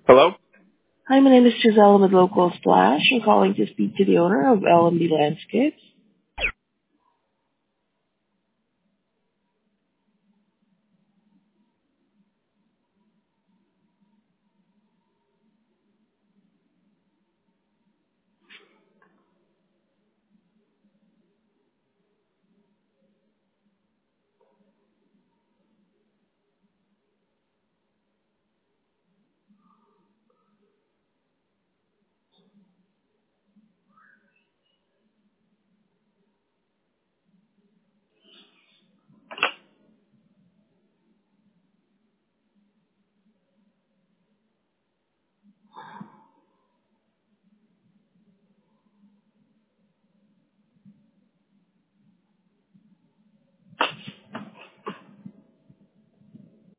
Hello? Hi, my name is Giselle with Local Splash. I'm calling to speak to the owner of LMB Landscapes.